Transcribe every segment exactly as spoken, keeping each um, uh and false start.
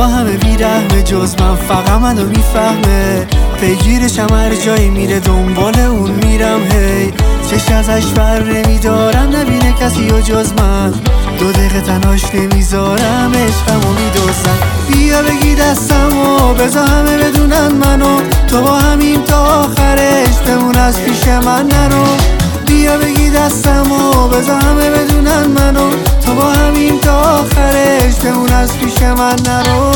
با همه بیرحمه، جز من فقط منو میفهمه. پیگیرشم هر جایی میره دنبال اون میرم، هی چشم ازش بر نمیدارم نبینه کسی و جز من. دو دقیقه تنهاش نمیذارم، عشقمو میدوزم. بیا بگی دستمو بذار همه بدونن منو، تو با همین تا آخرش بمون از پیش من نرو. بیا بگی دستمو بذار همه بدونن منو، تو با همین تا آخرش بمون از پیش من نرو.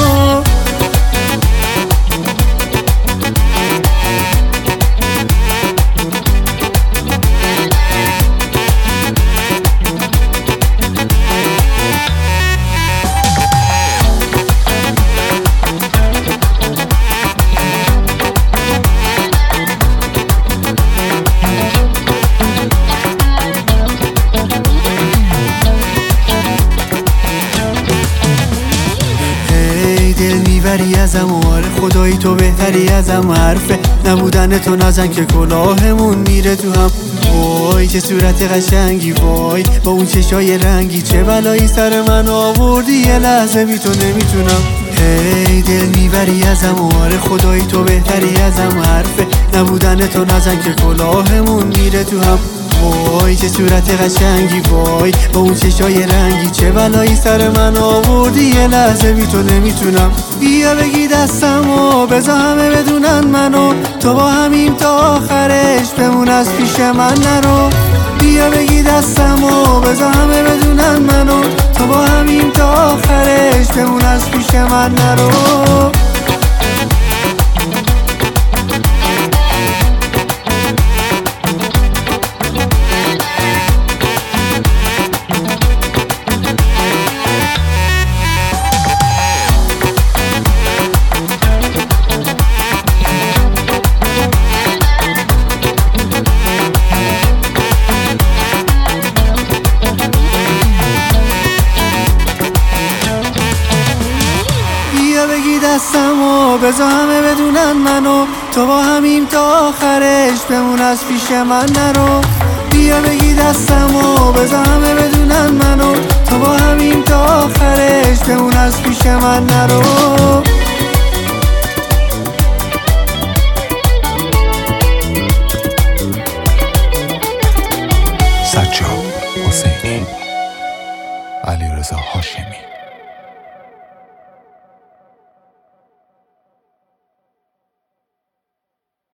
دل میبری ازم و آره خدایی تو بهتری ازم. حرفه نبودن تو نزن که کلاهمون میره تو هم. وای چه صورت قشنگی، وای با اون چشای رنگی، چه بلایی سر من آوردی یه لحظه بی تو نمیتونم. هی دل میبری ازم و آره خدایی تو بهتری ازم. حرفه نبودن تو نزن که کلاهمون میره تو هم. وای چه صورت قشنگی، وای با اون چشای رنگی، چه بلایی سر من آوردی یه لحظه بی تو نمیتونم. بیا بگی دستمو بذار همه بدونن منو، تو با همین تا آخرش بمون از پیش من نرو. بیا بگی دستمو بذار همه بدونن منو، تو با همین تا آخرش بمون از پیش من نرو. بگی دستمو بذار همه بدونن منو، تو با همین تا آخرش بمون از پیش من نرو. بیا بگی دستمو بذار همه بدونن منو، تو با همین تا آخرش بمون از پیش من نرو.